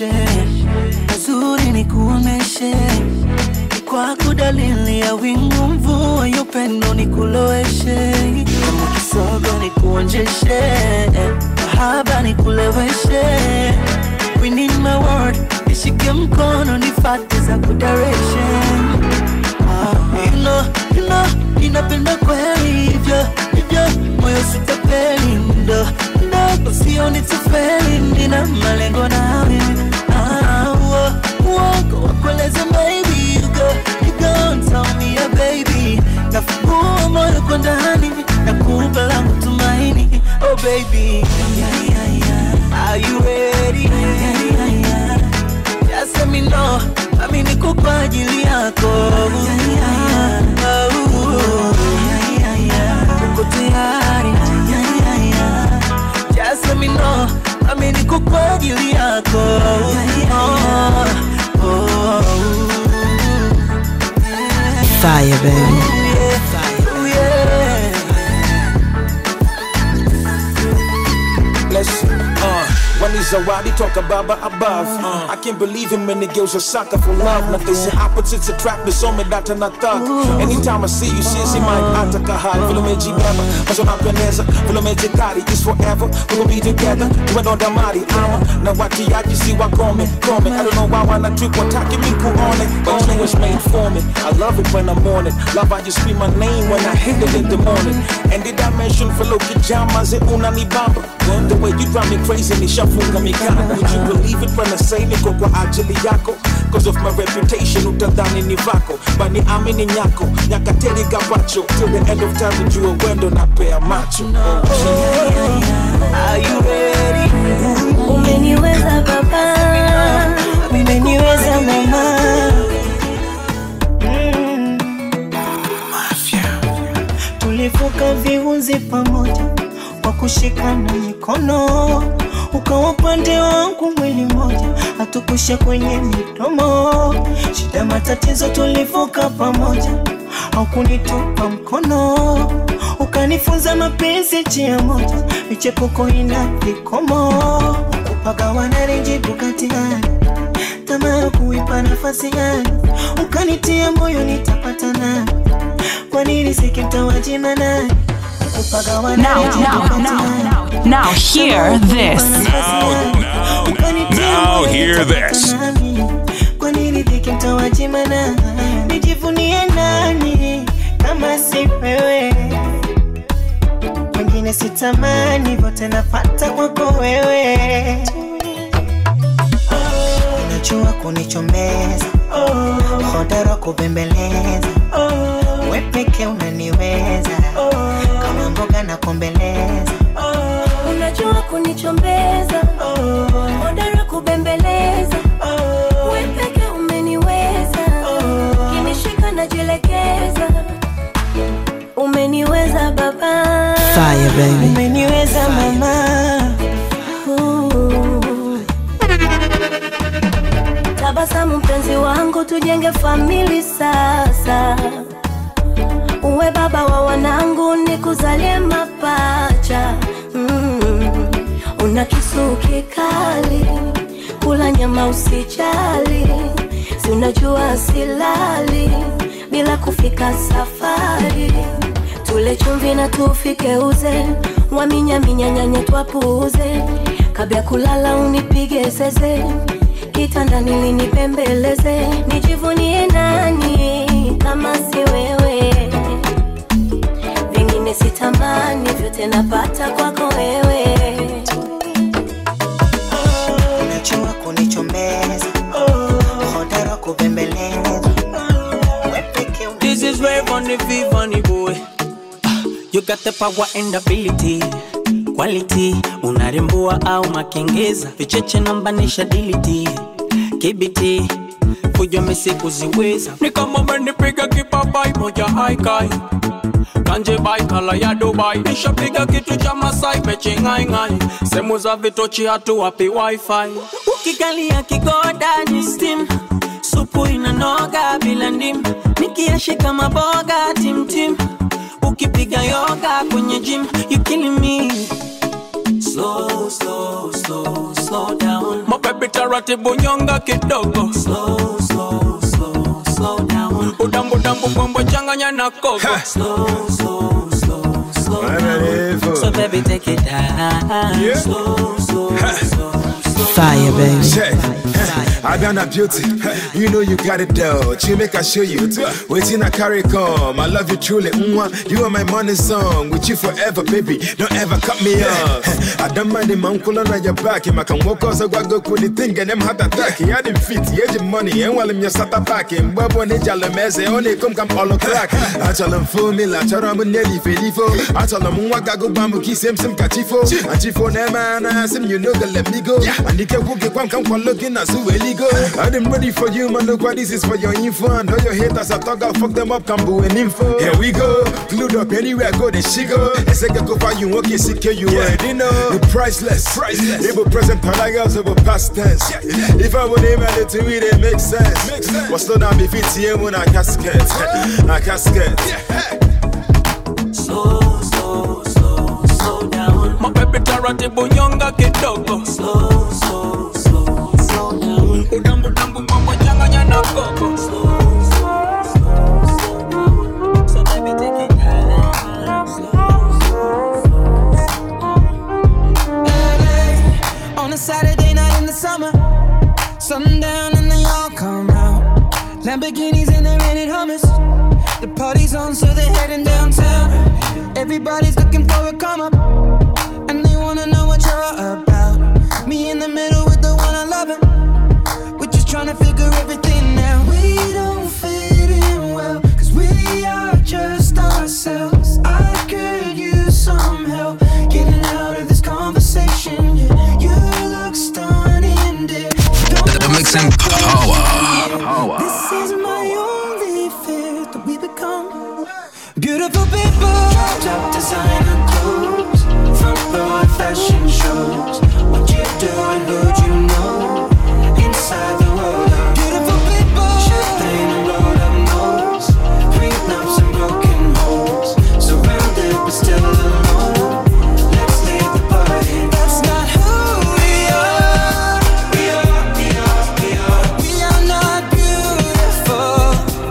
nikuonyeshe, mazuri nikuoneshe, kwako dalili ya wingu mvua ya upendo nikuloweshe, kama kisogo nikuonjeshe, mahaba nikuleweshe, we need my word, nishike mkono nifate za kudirection. You know, ninapenda kweli hivyo, moyo sitapeli ndo, usioni tufeli, nina malengo nawe. Wako wakueleze baby, you go and tell me ya baby, nafungua moyo kwa ndani, nakupa langu tumaini, oh baby, are you ready? Just let me know, mami niko kwa ajili yako. Uko tayari? Just let me know, mami niko kwa ajili yako. Fire, baby. When he's around, he talk about above. I can't believe him when the girls are sucker for love. Now they say opposites attract, but so me that and I thought. Anytime I see you, see my atakahal. Vilo meji beba, maso na peneza. Vilo meji kari, it's forever. We'll be together, we don't damari. Now what do you see what coming? I don't know why when I trip, what talking me cool on it. But you was made for me. I love it when I'm on it. Love I just scream my name when I hit it in the morning. And the dimension for Loki Jamas and Unani Bamba. The way you drive me crazy, ni shafunga mikana. Would you believe it when I say niko kwa ajili yako? Cause of my reputation, utadhani ni vako. Bani amini nyako, nyakateri gabacho. Till the end of time, ujue wendo na pea macho. Are you ready? Umeniweza baba, umeniweza mama. Tulivuka viunzi pamoja, kwa kushikana mikono, ukawa upande wangu mwili moja, hatukusha kwenye midomo. Shida matatizo tulivuka pamoja, haukunitupa mkono, ukanifunza mapenzi njia moja, michepuko ina vikomo. Kupagawana rinjibu katiani, tamaa kuipa nafasi gani, ukanitia moyo nitapata nani, kwa nini sikimtawajima nani. Now hear this. Now hear this. Kwa nini nikimtawajima nani, nijivunie nani kama si wewe? Wengine sitamani, vote napata kwako wewe. Unajua kunichomeza, hodara kubembeleza, wewe peke unaniweza, kama mboga na kombeleza. Unajua kunichombeza, hodara kubembeleza, wewe peke umeniweza, kinishika najielekeza. Umeniweza baba, fire baby, umeniweza mama. Tabasamu mpenzi wangu, tujenge family sasa. Uwe baba wa wanangu, nikuzalie mapacha. Una kisu kikali, kula nyama usijali. Si unajua silali bila kufika safari. Tule chumvi na tufike uze, waminya nyanya twapuuze. Kabla kulala unipige zeze, kitandani linipembeleze. Nijivunie nani kama si wewe? Vingine sitamani, vyote napata kwako wewe. Unajua kunichombeza, hodara kubembeleza. This is where funny funny boy. You got the power and ability, quality. Unarembua au makengeza, vicheche nambanisha diliti, kibiti kuja mesi kuziweza. Ni kama menipiga kipapai moja haikai, kanje bai kala ya Dubai. Nishapiga kitu cha Masai peche ngai ngai, semu za vitochi hatu wapi wifi. Ukikalia kigoda ni steam, supu inanoga bila ndim. Nikiashika maboga tim tim, ukipiga yoga kwenye gym. You killing me. Slow down. My baby taratibu nyonga kidogo. Slow, slow, slow, slow down. Udambu dambu bombo changanya na koko. Slow, slow, slow, slow down. So baby take it down. Yeah. Slow, slow, slow. Fire, baby. Check. I got a beauty. You know you got it though. Chill make I show you. Waiting I carry come. I love you truly. You are my money song. With you forever, baby. Don't ever cut me off. I don't mind him. I'm cool on your back. I can walk out so I go cool thing and them heart attack. I didn't fit. Yeah, your money. And while I'm just sat back. Babo ne jale meze. Only come all crack. I tell them fool me. I tell them nelly felifo. I tell them waka go bambu kiss him some kachifo. And chifo neman ask him you know go let me go. And the can come looking at so illegal. I didn't ready for you, man. Look what this is for your info. And all your haters, I talk, I'll fuck them up, Kambu and info. Here we go. Glued up anywhere, go, they shigo. I say, go for you, okay, secure you already know. The priceless. They will present paragraphs over past tense. If I would name it to it, it makes sense. What's slow down, if it's here when I casket. Slow, slow, slow, slow down. My baby taratibu nyonga kidogo. Slow, slow, slow, slow down. Udambu dambu bombo changanya na koko. Slow, slow, slow, slow down. So baby take it down. Slow, slow, slow. LA, on a Saturday night in the summer, sundown and they all come out. Lamborghinis and they're rented hummus. The party's on, so they're heading downtown. Everybody's looking for a come up, and they wanna know what you're about. Me in the middle with the one I love it. We're just trying to figure everything out. We don't fit in well, cause we are just ourselves. I could use some help getting out of this conversation. Yeah, you look stunning, dear. The mixing power. This is my only fear, that we become beautiful people. Top designer clothes, front row fashion shows. What you do and who'd you know? Inside the world of Beautiful people. champagne and rolled up nose, prenups and broken homes. Surrounded but still alone. Let's leave the party. That's not who we are. We are We are not beautiful.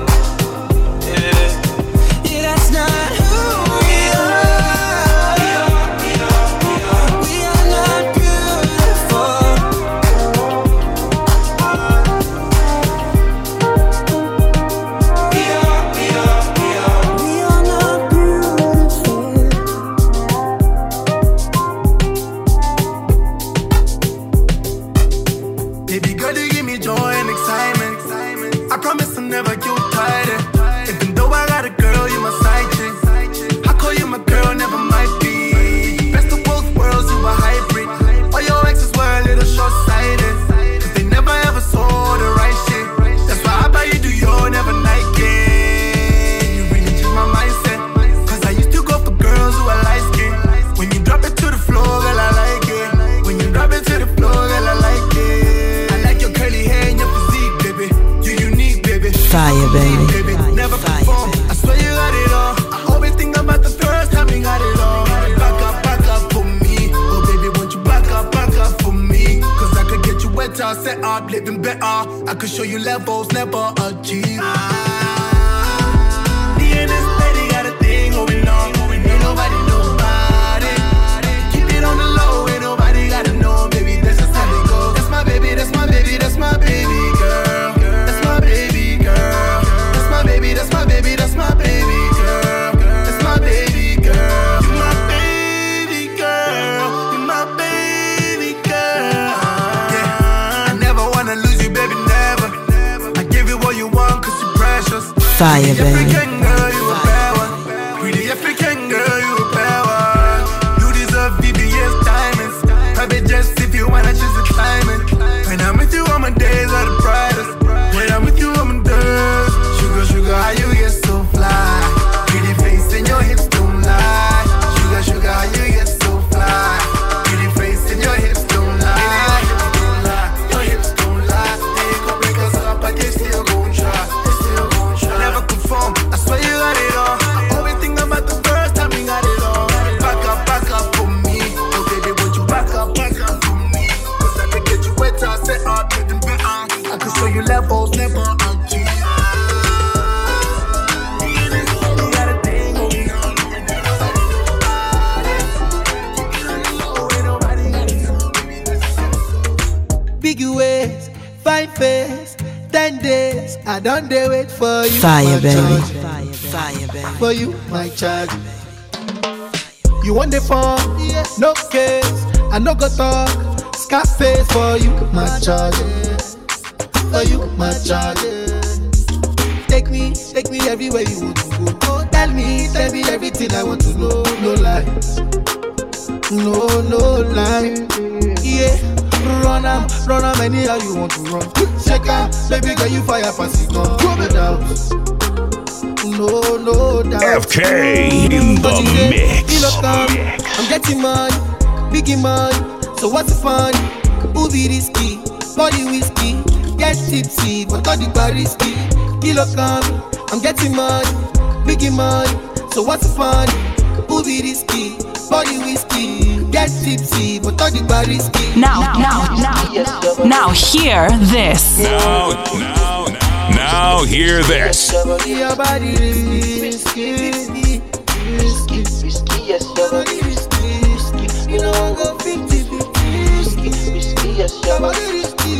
Yeah, that's not who we are. We are not beautiful. We are not beautiful. Baby girl, you give me joy and excitement. I promise I'll never get tired. Even though I got a girl, you my side chick. I call you my girl, never might be. Best of both worlds, you a hybrid. All your exes were a little short-sighted, cause they never ever saw the right shit. That's why I buy you do your never Nike. You really changed my mindset, cause I used to go for girls who are light-skinned. When you drop it to the floor, girl, I like it. When you drop it to the floor, girl, I like it. I like your curly hair and your physique, baby. You unique, baby. Fire, baby. Baby, never perform. I swear you got it all. I always think about the first time you got it all. Back up for me. Oh, baby, won't you back up for me? Cause I could get you wetter, set up, living better. I could show you levels never achieved. Me and this lady got a thing going on. Ain't nobody know about it. Keep it on the low, ain't nobody gotta know, baby. That's just how it goes. That's my baby, that's my baby, that's my baby girl. That's my baby girl. That's my baby, that's my baby, that's my baby girl. That's my baby girl. You my baby girl. You my baby girl. Yeah, I never wanna lose you, baby, never. I give you what you want, cause you're precious. Fire, baby. African girl, you a bad one. Pretty African girl, you a bad one. You deserve VVS diamonds. Private jets if you wanna choose a climate. When I'm with you, all my days are the brightest. When I'm with you, I'm a dirt. Sugar, sugar, how you get so fly? Pretty face and your hips don't lie. Sugar, sugar, how you get so fly? Pretty face and your hips don't lie. Your hips don't lie. They gon' break us up, but they still gon' try. Never conform. I swear show you levels, never empty. Big ways, 5 face, 10 days. I don't dare wait for you. Fire, baby. Fire, baby. For you, my charge. You want the phone? No case. I no go talk. Scarface for you, my charge. For you, my charge. Take me everywhere you want to go. Tell me everything I want to know. No lies. No lie. Yeah. Run am anyhow you want to run. Shake am, baby girl you fire pass it on. No doubt. No doubt. FK in the mix. I'm getting money, biggie money. So what's the fun? Who be risky? Body whiskey, get tipsy, but all the bar risky. Kilo come, I'm getting money, biggie money. So what's the fun? Who be risky? Body whiskey, get tipsy, but all the bar risky. Now, hear this. Now, hear this. Your body risky, yes, your body risky. You know I'm go 50-50, yes, your body risky,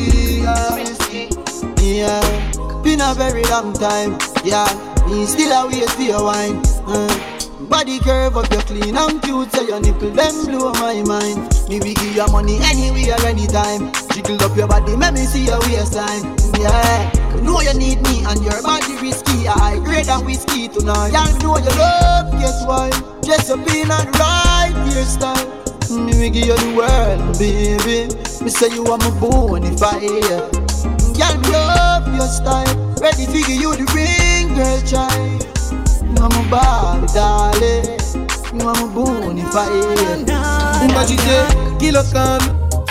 yeah. Been a very long time, yeah. Me still a wait for your wine. Body curve up, you're clean and cute, so your nipple them blow my mind. Me we give you money anywhere, anytime. Jiggle up your body, make me see your waistline. Yeah, you know you need me and your body risky. I grade and whiskey tonight. Y'all know you love, guess why? Dress up in and right hairstyle. Me we give you the world, baby. Me say you are my bonfire. Y'all love your style. Ready to give you the ring, girl child. You are my Barbie, darling. You are my bonfire. But you say, kilo come.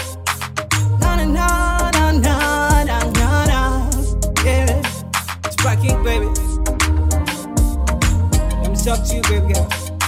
Yeah, it's Rocky, baby. Let me talk to you, baby girl.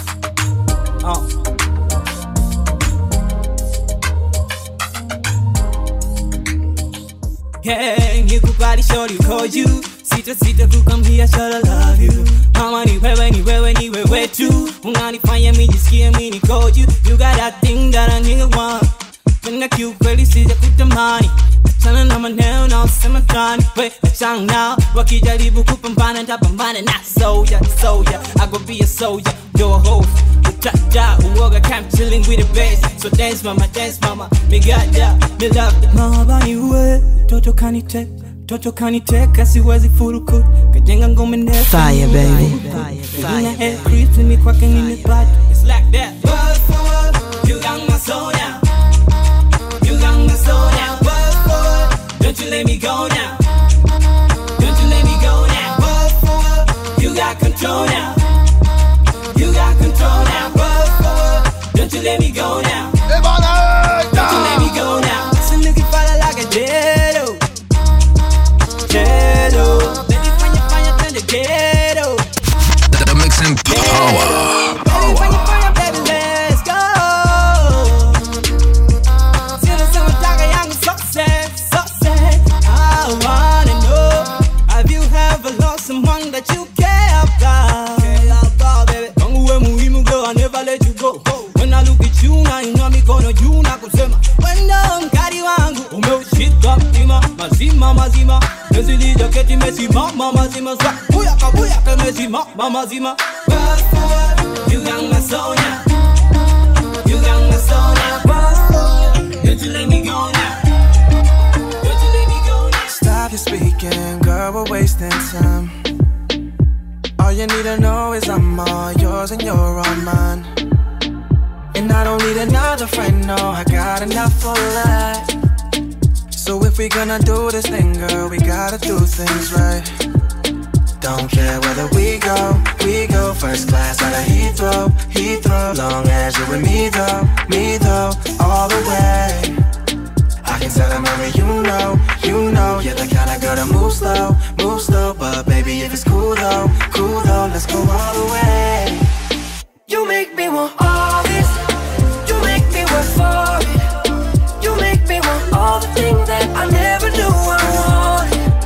Yeah, you could body shorty call you. Sita kukwambia shall I love you. Mama ni wewe where to. Unanifanya mimi jisikie mimi niko you. You got that thing that a nigga want. When I cute kweli sija kutamani. Achana na maneno na usema tani. We achana now. Wakijaribu kupambana nitapambana na soldier. I go be a soldier. You're a host. Cha uoga camp chilling with the bass. So dance mama. Me got ya, me love it. Mama ni wewe, Toto kaniteka siwezi furuku. Kajenga ngome ndefu. Fire, baby. Fire. Head creeps in me quacking in the body. It's like that. Word for word, you got my soul now. You got my soul now. Word for word, don't you let me go now. Don't you let me go now. Word for word, you got control now. You got control now. Word for word, don't you let me go now. Don't you let me go now. Some nigga follow like a deado. Let me find the ghetto. The mixing power. Baby, let's go. See the summer talking, young success. I wanna know, have you ever lost someone that you care about? Baby, girl, I never let you go. When I look at you, now you know me gonna you na kusema. When I'm kari wangu, umeushika mtima, mazima. Nezili jaketi mesima, mazima. Buyaka mesima, mazima. Word for word, you got my soul now. You got my soul now. Word for word, don't you let me go now. Don't you let me go now. Stop your speaking, girl, we're wasting time. All you need to know is I'm all yours and you're all mine. And I don't need another friend, no, I got enough for life. So if we gonna do this thing, girl, we gotta do things right. Don't care whether we go first class out of Heathrow. Long as you with me though, all the way. I can tell them every you know, you're the kind of girl to move slow. But baby, if it's cool though, let's go all the way. You make me want all this, you make me work for it. You make me want all the things that I never knew I wanted.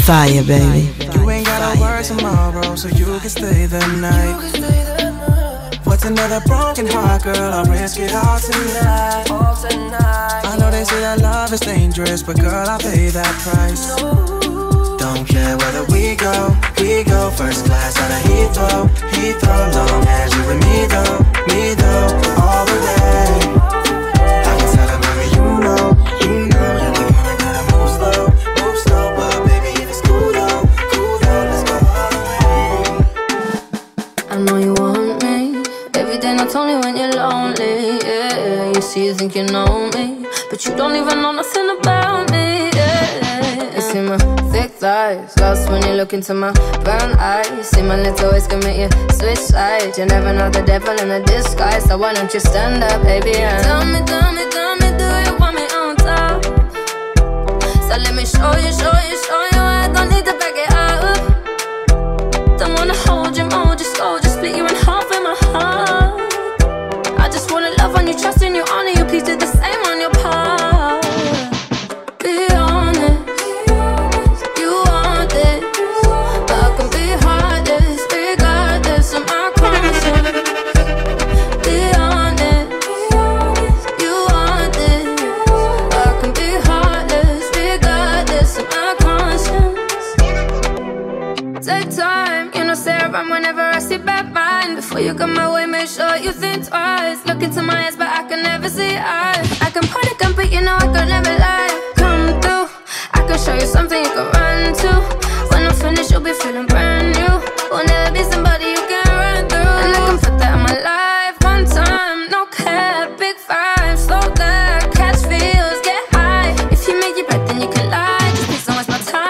Fire, baby. You ain't gotta work tomorrow, so you can stay the night. What's another broken heart, girl? I'll risk it all tonight. I know they say that love is dangerous, but girl, I'll pay that price. Don't care whether we go first class out of Heathrow. Long as you with me though, all the way. I can tell them, baby, you know, you're the one I gotta move slow, but baby, if it's cool though, let's go all the way. I know you want me, every day, not only when you're lonely, yeah. You see, you think you know me, but you don't even know nothing about me, yeah. You see my thick thighs, lost when you look into my brown eyes. See my little ways can make you switch sides. You never know the devil in a disguise, so why don't you stand up, baby, and tell me, do you want me on top? So let me show you, I don't need to back it up. Don't wanna hold you, mold you slow, just split you in half in my heart. I just wanna love on you, trust in you, honor you, please do the same on your part. Be honest, you want this, but I can be heartless, regardless of my conscience. Be honest, you want this, but I can be heartless, regardless of my conscience. Take time, you know, stay around whenever I see bad mind. Before you come my way, make sure you think twice. Look into my eyes, but I can never see eyes. I can point a gun, but you know I could never lie. Come through, I can show you something you can run to. When I'm finished, you'll be feeling brand new. Will never be somebody you can run through. And I can put that in my life one time. No cap, big five, slow that, catch feels, get high. If you make your bet, then you can lie. Just please don't waste my time.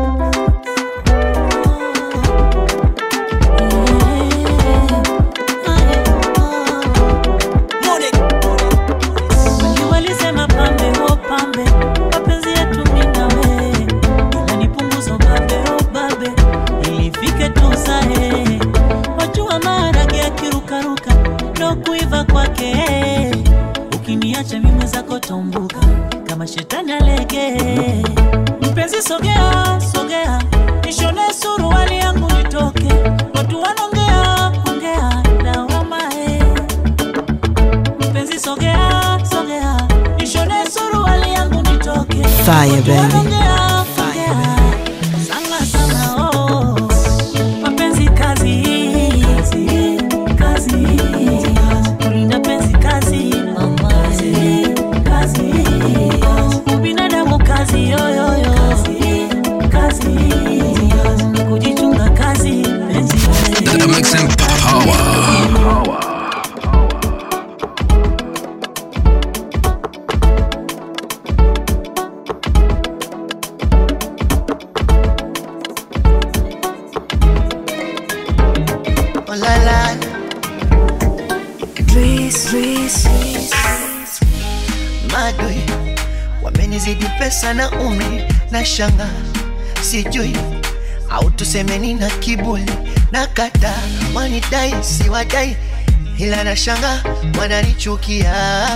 Ukiniacha mimi zako tombuka kama shetani alege. Mpenzi sogea, nishone suruali yangu nitoke. Watu wanaongea, lawama Mpenzi sogea, nishone suruali yangu nitoke. Fire, baby. Sana, oh. Mapenzi kazi. Kulinda penzi kazi, mama. Kazi. Ubinadamu kazi, yo. Kazi. Kujichunga kazi, penzi. The mixing power. Madui wamenizidi pesa na umri na shanga, sijui au tusemeni na kiburi na kata wanidai siwadai, ila na shanga wananichukia.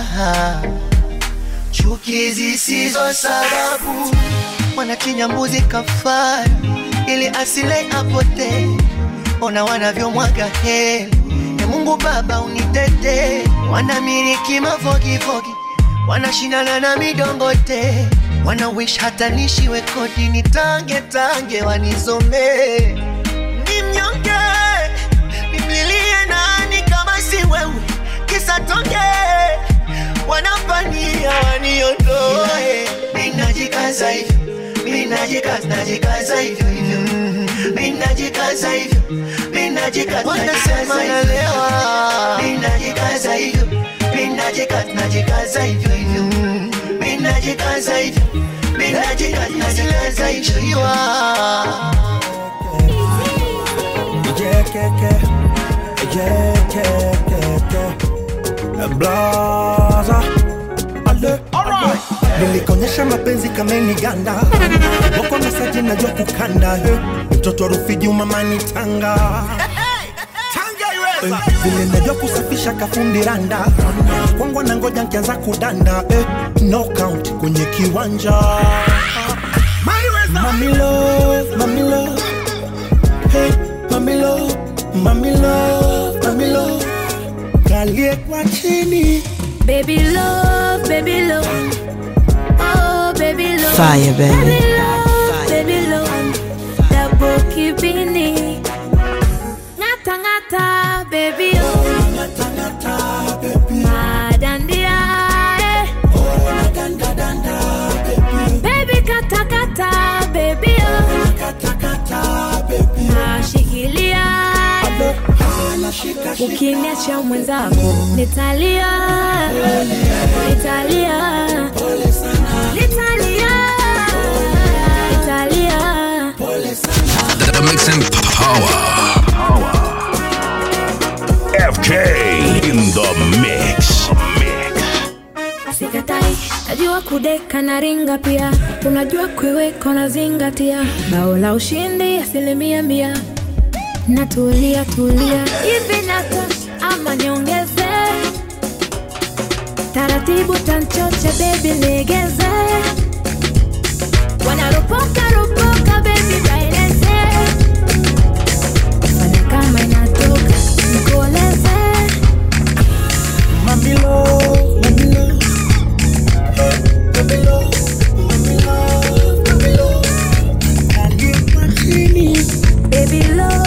Chuki zisizo sababu wanachinja mbuzi kafara ili asile apote. Ona wanavyomwaga heli, Mungu Baba unitete. Wanamiliki mafogi, wanashindana na midongote. Wana wish hata nishiwe kodi, nitange wanizome. Ni mnyonge, nimlilie nani kama si wewe, kisa tonge. Wanapania waniondoe. Minajikaza hivyo, minajikaza hivyo. Minajikaza hivyo, wanasema nalewa. Minajikaza hivyo, minajikaza hivyo. Minajikaza hivyo, minajikaza hivyo. Blaza ale nilikonyesha mapenzi kama ni ganda. Wako mesaji najua kukanda. Mtoto Rufiji umamani Tanga. Vile najua kusafisha kafundi randa. Kwangu na ngoja nkianza kudanda. No count kwenye kiwanja. Mommy love, hey, mommy love, mommy love, mommy love. Kalie kwa chini. Baby love, oh baby love. Fire, baby. Baby love, double kibini. Ngata ngata, baby oh. Ngata ngata, baby. Madandia, oh danda danda, baby. Baby kata kata, baby oh. Kata kata, baby. Nashikilia. Ukiniacha mwenzako nitalia, nitalia, nitalia, nitalia. The mixing power. FK in the mix. Sikatai, najua kudeka na ringa pia. Unajua kuiweka na zingatia. Bao la ushindi 100%. Natulia, tulia. Hivi natosha ama niongeze? Taratibu tanchoche baby legeze. Wanaropoka ropoka baby baileze. Fanya kama inatoka nikoleze. Mami love, mami love. Mami love, mami love, mami love. Kalie kwa chini. Baby love.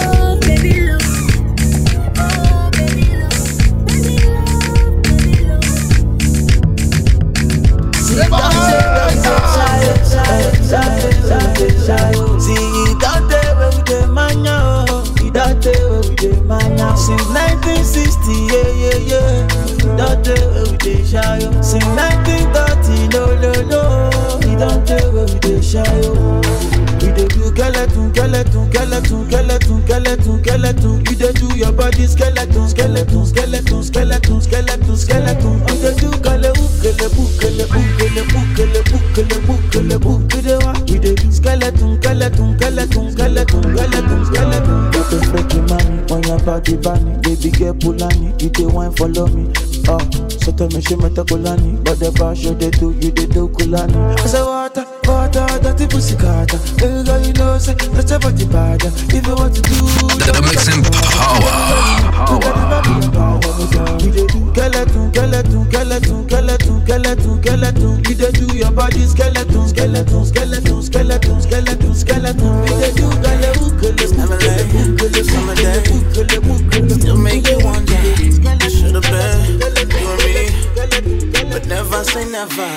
Since 1960, yeah. Don't tell where we dey shy. Since 1930, no. We don't tell where we dey shy. We dey do skeleton. You dey do your body skeleton. We dey do We dey do skeleton. Got a freaky money on your body, bunny. Baby girl Pulani, you dey wine follow me. So tell me she meta Kulani, but the bar show they do, you they do Kulani. I say water, dirty pussy carter. Every girl you know say that's your body bad. If you want to do, The mixing power. You dey do skeleton. You dey do your body skeleton. You dey do Still make you wonder. Should've been you and me, but never say never.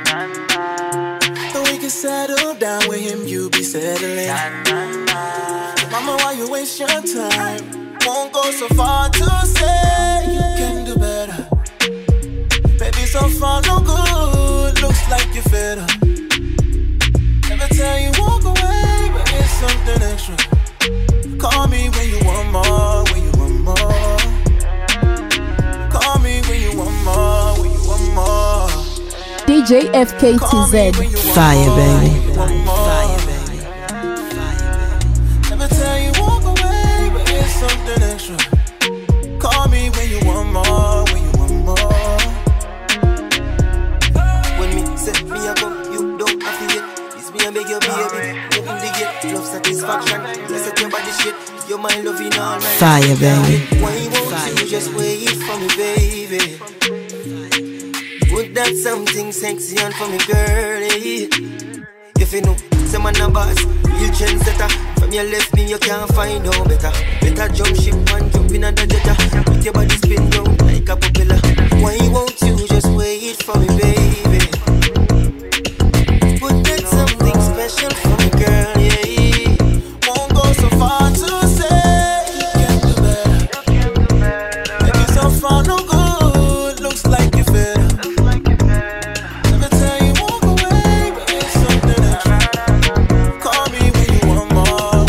So we can settle down with him, you be settling. Mama, why you waste your time? Won't go so far to say you can do better. Baby, so far no good. Looks like you're fed up. Never tell you walk away, but it's something extra. Call me when you want more, Call me when you want more, DJ FKTZ. Fire, baby. Never tell you walk away, but it's something extra. Call me when you want more, When me say me a go, you don't have to yet. It's me a beg your baby, you in the get love satisfaction. Let's set your body shit, you're my loving all night. Fire, baby. Why won't you just wait for me, baby? Put that something sexy on for me, girlie. If you know, say man a boss, real trendsetter. From your left me, you can't find no better. Better jump ship and jump in the jetta. Make your body spin round like a propeller. Why won't you just wait for me, baby? Put that something special for me, girl, yeah. Won't go so far to say you can do better. Maybe so far no good, looks like you're fed up. Never tell you walk away, but it's something extra. Call me when you want more,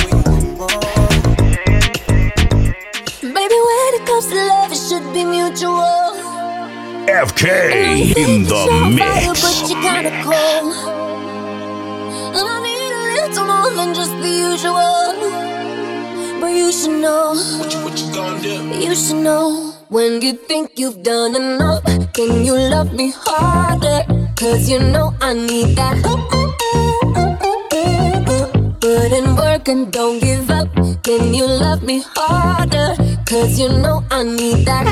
Baby, when it comes to love, it should be mutual. FK in the mix. But you gotta call. And I need a little more than just the usual. But you should know. What you gonna do? You should know. When you think you've done enough, can you love me harder? Cause you know I need that. Put in work and don't give up. Can you love me harder? Cause you know I need that.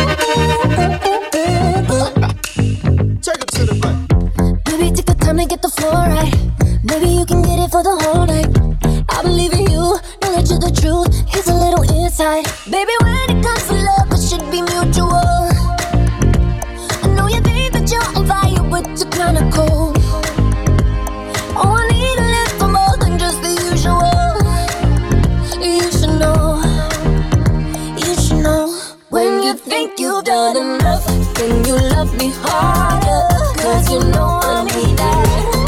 Take it to the back. Baby, take the time to get the floor right. Maybe you can get it for the whole night. I believe in you, know that you're the truth. Here's a little insight. Baby, when it comes to love, it should be mutual. I know you think that you're on fire, but you're kinda cold. Oh, I need a little more than just the usual. You should know, you should know. When you think you've done enough, then you love me harder. Cause you know I need that.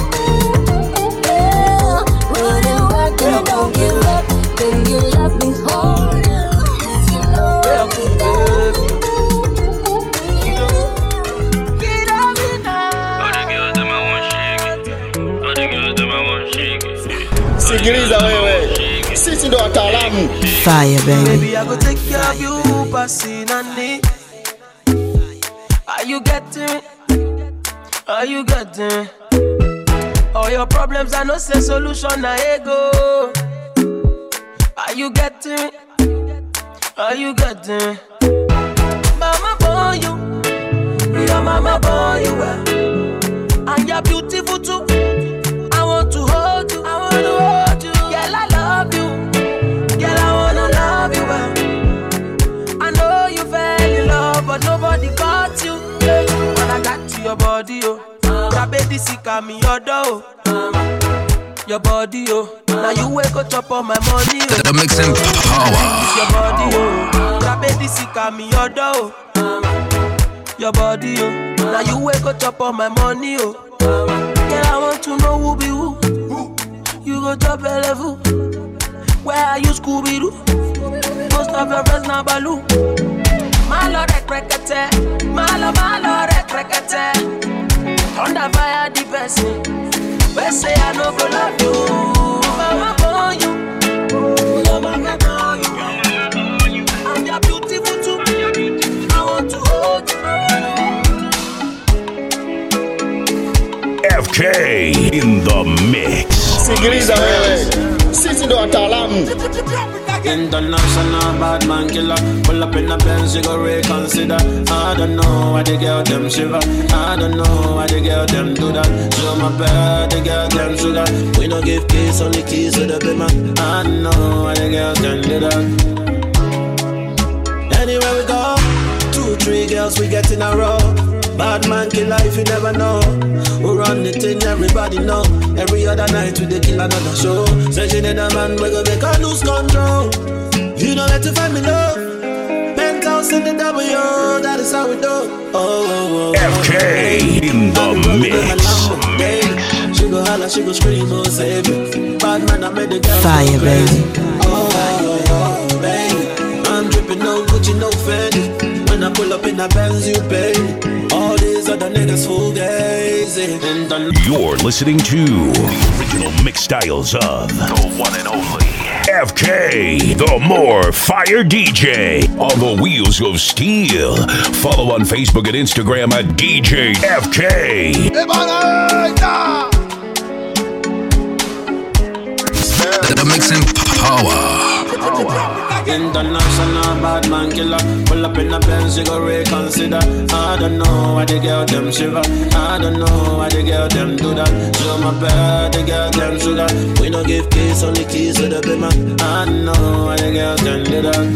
Yeah, put in work and don't give up. Then you love me harder. Cause you know I need that. Get up and down. All the girls them I want shake it. All the girls them I want shake it. Sikiliza wewe. Sisi ndo wataalamu. Fire, baby. Baby, I go take care of you, passing on it. Are you getting it? Are you getting it? All your problems, I know say solution, na ego. Are you getting it? Are you getting it? Mama born you, your mama born you well. And you're beautiful too. I want to hold you, I want to hold you. Girl, I love you. Girl, I wanna love you well. I know you fell in love, but nobody got you. When I got to your body, oh, that baby sick of me, your door. Your body, oh, now you wake up chop on my money, oh. The mixing power. Your body, oh, that baby sick of me, your door. Your body, oh, now you wake up chop on my money, oh. Girl, I want to know who be who. You go drop a level. Where are you, Scooby-Doo? Most of your friends now baloo. Malo rekrekete, malo rekrekete. Thunder fire the person. We say I no go love you. Mama born you, your mama born you. And you're beautiful too. I want to hold FK you. in the mix. Sikiliza wewe. Sisi ndo wataalamu. International bad man killer. Pull up in the Benz, you go reconsider. I don't know why the girl them shiver. I don't know why the girl them do that. Show my bad, the girl them sugar. We don't give keys, only keys to the bima. I don't know why the girl them do that. Anywhere we go, 2, 3 girls we get in a row. Bad man killer if you never know. We run the thing, everybody know. Every other night we dey kill another show. Say she need a man, we go make her lose control. You know where to find me love. Penthouse in the W, that is how we do. FK in the mix. She go holla, she go scream, oh save me. Bad man, I made the girl Fire, baby. Oh, baby. I'm dripping no Gucci, no Fendi. When I pull up in a Benz, you pay. All these other niggas full days. You're listening to the original mix styles of the one and only FK, the more fire DJ on the wheels of steel. Follow on Facebook and Instagram at DJ FK. The mixing power. International bad man killer. Pull up in the Benz, you go reconsider. I don't know why the girl them shiver. I don't know why the girl them do that. Show my bad, the girl them sugar. We don't give keys, only keys to the bima. I don't know why the girl them do that.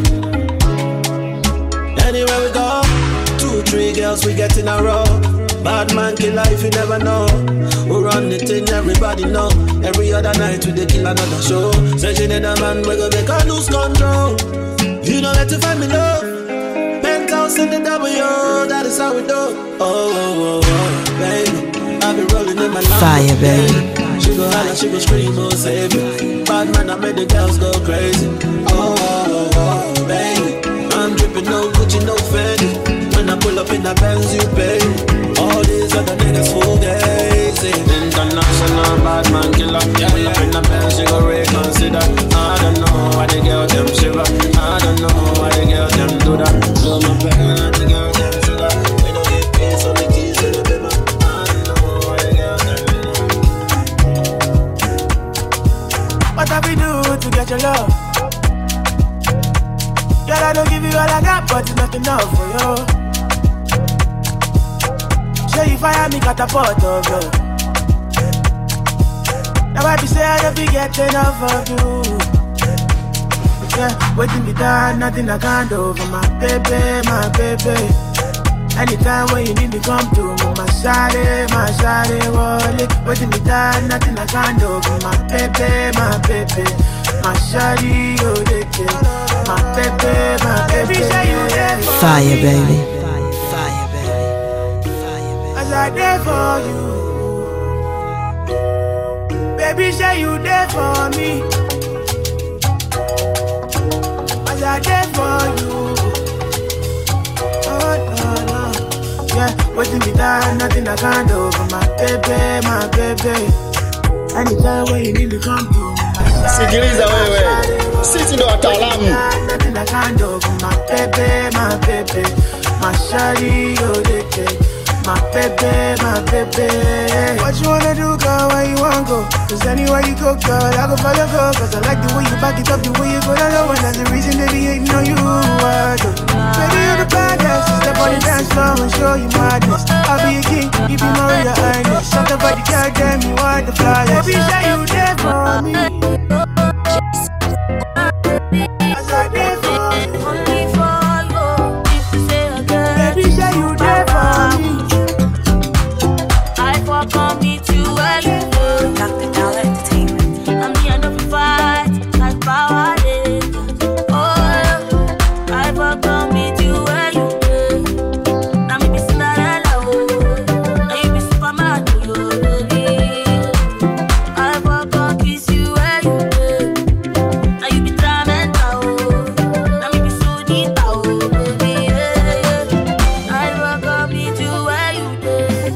Anywhere we go, 2, 3 girls we get in a row. Bad man killer if you never know. We run the thing, everybody know. Every other night we dey kill another show. Say she need a man, we go make her lose control. You know where to find me love. Penthouse in the W, that is how we do. Oh, baby, I be rolling in my life. Fire, baby. She go holla, she go scream, oh save me. Bad man, I made the girls go crazy. Oh, baby, I'm dripping no Gucci, no Fendi. When I pull up in the Benz, you pay. All these other niggas full days. International bad man killer. Pull up in the Benz, you go reconsider. I don't know why the girl them shiver. I don't know why the girl them do that. So my bad, the girl them sugar. We don't give peace, only keys to the bima. I don't know why the girl them do that. But I Girl, I don't give you all I got, but it's not enough for you. Show you fire me catapult of you. Now I be say I don't be getting enough of you. Yeah, waiting be done, nothing I can't do for my baby, my baby. Anytime when you need me, come to me, my shawty, wallet. Waiting me down, nothing I can't do for my baby, my shawty, oh, they care. My baby, say you there for Fire, me. baby. As I there for you, baby, say you there for me. As I there for you. Yeah, waiting me down, nothing I can't do for my baby. Anytime when you need me, come to me. Sikiliza wewe, sisi ndo wataalamu. Nothing I can't do for my baby. My shawty, oh, they take. My baby. What you wanna do, girl? Where you wanna go? Cause anywhere you go, girl, I go follow, girl. Cause I like the way you back it up, the way you go down low. And that's the reason they be hating on you. Baby, you're the baddest. Step on the dance floor and show you madness. I'll be a king, you be my royal highness. Something about the girl, damn, you are the flyest. Baby, say you there for me. As I there for you. Only for you. If you say again. Baby, say you there for me. I walk on me to where you go. Dr. Dollar Entertainment. I'm the end of the fight, like power Rangers. Oh, I walk on me to where you go. Now me be Cinderella, oh. Now you be Superman, oh. I walk on kiss you where you go. Now you be Tramenta, oh. Now me be Sudita, oh. I walk on me to where you go.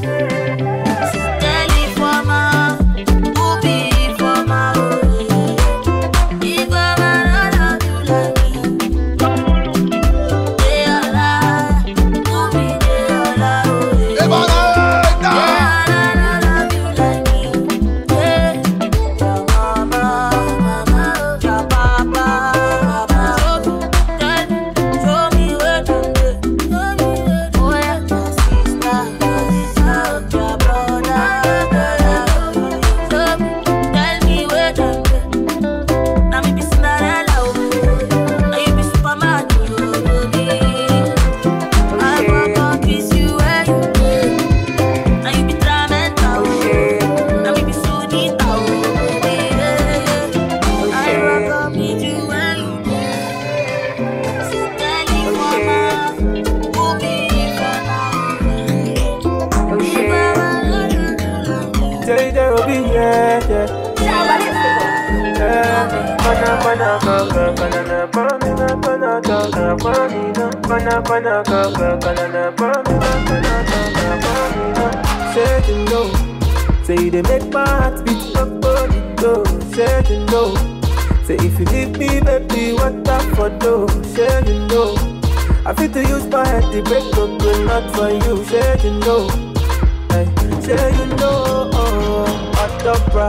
Say you know, say they make my heart beat up for the door. Say you know, say if you leave me, baby, what that for do? Say you know, I feel to use my head to break up, but not for you. Say you know, hey, say you know, hot up, bra.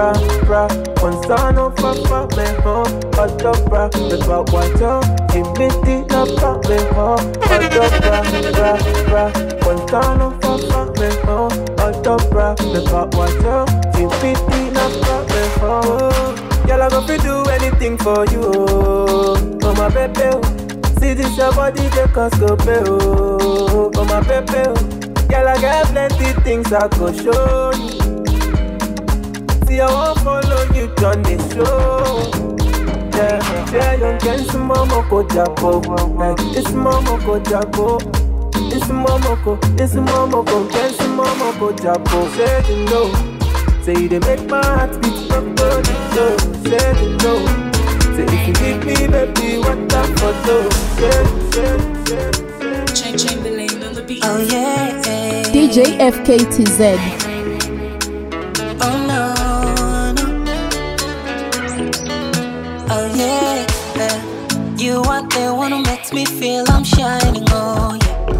One son of a me home, hot up, bra. The about what you give me the love up, me home, hot up, bra. One son of a me home, hot up, bra. The about what you give me the love up, me home. Girl, I go fi do anything for you, oh my baby. See this your body, the cost go pay, oh my baby. Girl, I got plenty things I go show you. See, I won't follow you on the show. Yeah, you can see mama go japo. Like, it's mama go japo. It's mama go, can see mama go japo. Say you know, say they make my heart beat up for the show. Say you know, say if you give me, baby, what that for do? Say. Chamberlain on the beat. Oh yeah. DJ FKTZ. Oh no. Oh yeah. You are the one who makes me feel I'm shining. Oh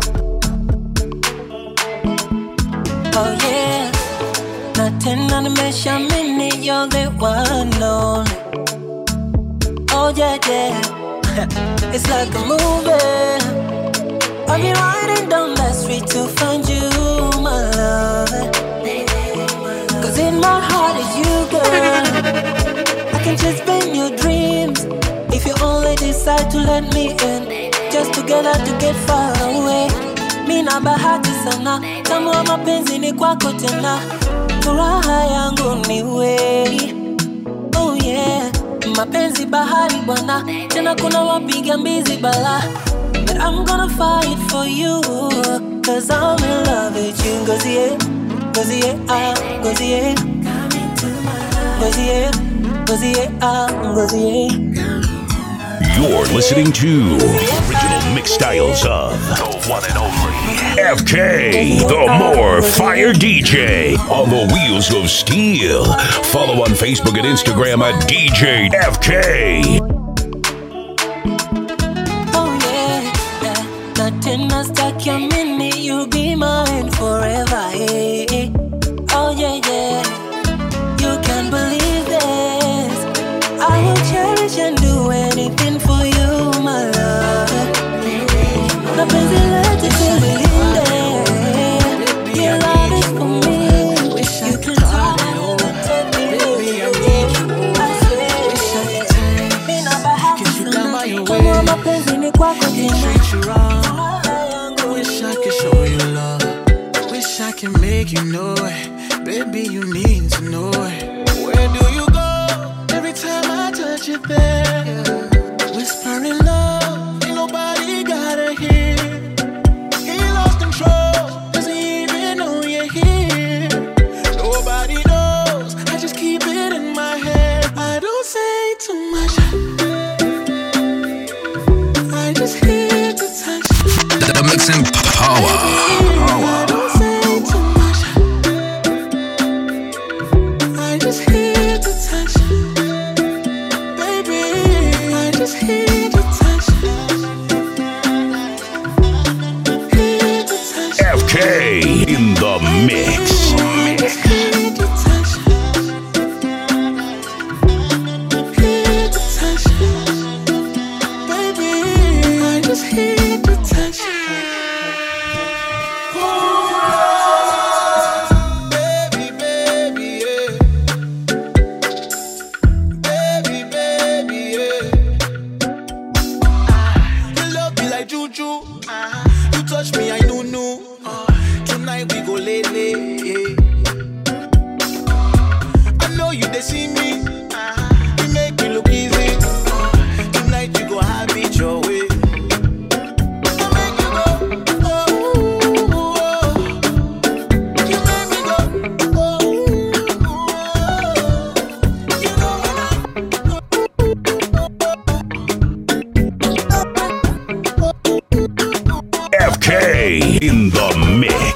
yeah. Oh yeah. Nothing on the measurement, you're the one only. Oh yeah. It's like a movie. I've been riding down that street to find you, my love. Cause in my heart is you, girl. I can just bend your dreams if you only decide to let me in. Just together to get far away. Mina bahati sana, tamu wa mapenzi ni kwako tena. Furaha yangu ni wewe. Oh yeah, mapenzi bahari bwana, tena kuna wapiga mbizi bala. But I'm gonna fight for you, cause I'm in love with you. Gozie, gozie, gozie. Gozie, gozie, gozie. You're listening to original mix styles of the one and only FK, the more fire DJ on the wheels of steel. Follow on Facebook and Instagram at DJ FK. Oh yeah, nothing else stuck your minute, you'll be mine forever. Hey. Oh yeah, yeah, you can believe this. I will cherish and do anything for you, my love. Mapenzi letu tulilinde. Your love is for me. You can tell me mapenzi ni kwako tena. Wish I could show you love. Wish I could make you know it. Baby, you need to know it. Where do you go? Every time I touch you there, whispering love, ain't nobody gotta hear. He lost control, doesn't even know you're here. Nobody knows, I just keep it in my head. I don't say too much, I just hear the touch. The mixing power. I don't say too much, I just hear the touch. Baby, I just hear the touch. Hear the touch. FK in the mix. Hear the touch. Hear the touch. Baby, I just hear the touch. Baby, baby, yeah. Baby, baby, yeah. Your love be like juju. You touch me, I know. Tonight we go late. I know you they see me. You make me look easy. Tonight you go have it your way. I make you go, oh. You make me go, oh. You know FK in the mix.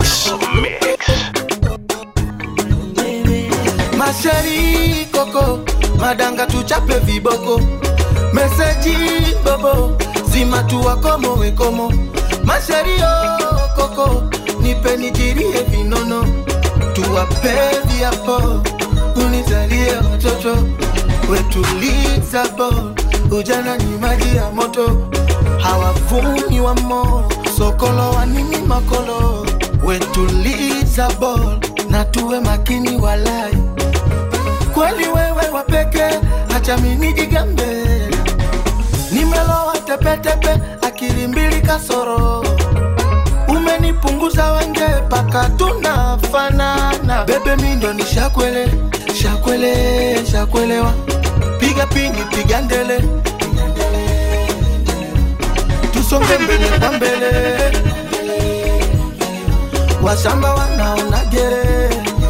Masheri koko, madanga tuchape viboko. Meseji bobo, zima tuwa komo we komo. Masheri koko, nipe nijirie vinono. Tuwape viapo, unizalie watoto. Wetuliza bo, ujana ni maji ya moto. Hawafuni wa mo, sokolo wa nini makolo. Wetuliza bo, na tuwe makini walai. Kweli wewe wapeke, acha mimi nijigambe. Nimelowa tepe, akili mbili kasoro. Umenipunguza wenge, paka tunafanana. Bebe mindo ni shakwelewa. Piga pingi, piga ndele. Tusonge mbele kwa mbele. Washamba wanaona gere.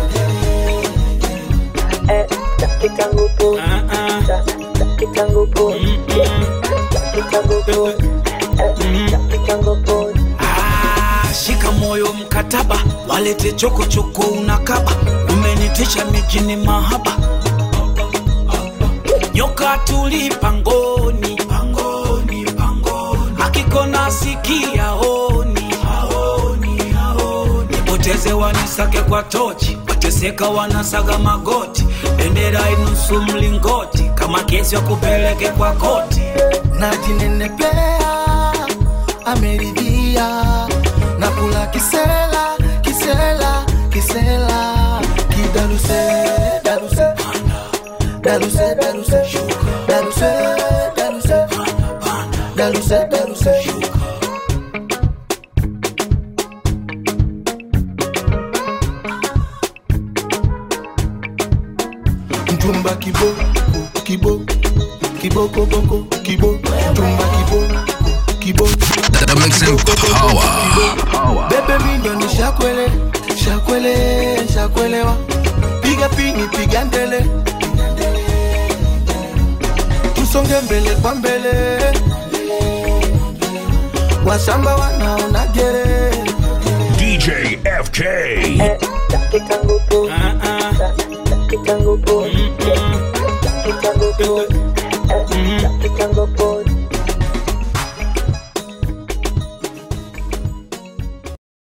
Shika moyo mkataba, walete choko unakaba. Umenitisha mijini mahaba. Nyoka tuli pangoni. Akikona sikia honi. Nipoteze wanisake kwa tochi, wateseka wanasaga magoti. Bendera inusu mlingoti, kama kesi ya kupeleke kwa koti. najinenepea ameridhia nakula kisela kisela kisela kidaluse daluse daluse daluse daluse daluse daluse daluse Tumba kibo, kibo, kibo, koko, kibo, tumba kibo. The mixing power. Bebe mindo ni shakwele, shakwele, shakwelewa. Piga pini, piga ndele. Tusonge mbele kwa mbele. Wasamba wanaona gere. DJ FK.